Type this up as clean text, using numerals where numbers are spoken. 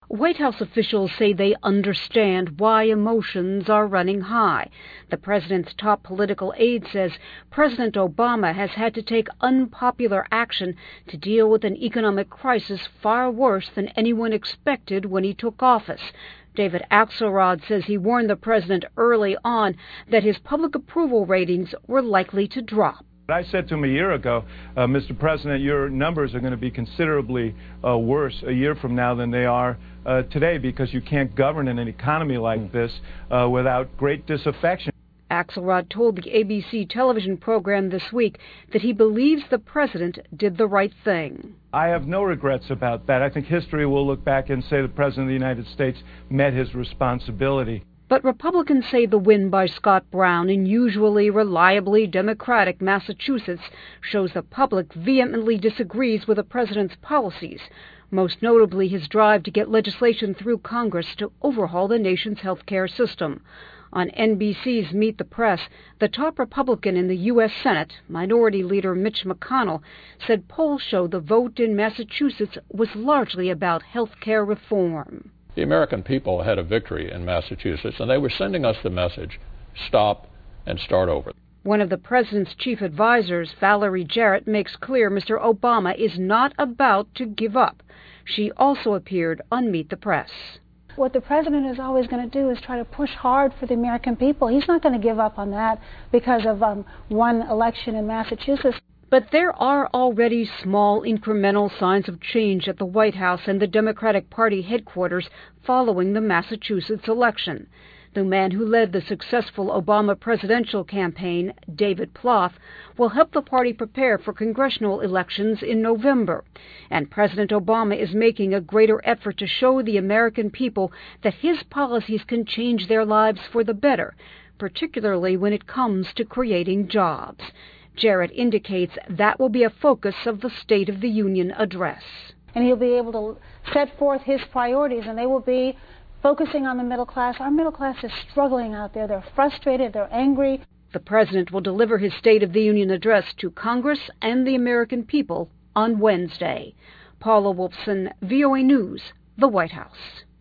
White House officials say they understand why emotions are running high. The president's top political aide says President Obama has had to take unpopular action to deal with an economic crisis far worse than anyone expected when he took office. David Axelrod says he warned the president early on that his public approval ratings were likely to drop. I said to him a year ago, Mr. President, your numbers are going to be considerably worse a year from now than they are today, because you can't govern in an economy like this without great disaffection. Axelrod told the ABC television program this week that he believes the president did the right thing. I have no regrets about that. I think history will look back and say the President of the United States met his responsibility. But Republicans say the win by Scott Brown in usually reliably Democratic Massachusetts shows the public vehemently disagrees with the president's policies, most notably his drive to get legislation through Congress to overhaul the nation's health care system. On NBC's Meet the Press, the top Republican in the U.S. Senate, Minority Leader Mitch McConnell, said polls show the vote in Massachusetts was largely about health care reform. The American people had a victory in Massachusetts, and they were sending us the message, stop and start over. One of the president's chief advisors, Valerie Jarrett, makes clear Mr. Obama is not about to give up. She also appeared on Meet the Press. What the president is always going to do is try to push hard for the American people. He's not going to give up on that because of one election in Massachusetts. But there are already small incremental signs of change at the White House and the Democratic Party headquarters following the Massachusetts election. The man who led the successful Obama presidential campaign, David Plouffe, will help the party prepare for congressional elections in November. And President Obama is making a greater effort to show the American people that his policies can change their lives for the better, particularly when it comes to creating jobs. Jarrett indicates that will be a focus of the State of the Union address. And he'll be able to set forth his priorities, and they will be focusing on the middle class. Our middle class is struggling out there. They're frustrated. They're angry. The president will deliver his State of the Union address to Congress and the American people on Wednesday. Paula Wolfson, VOA News, the White House.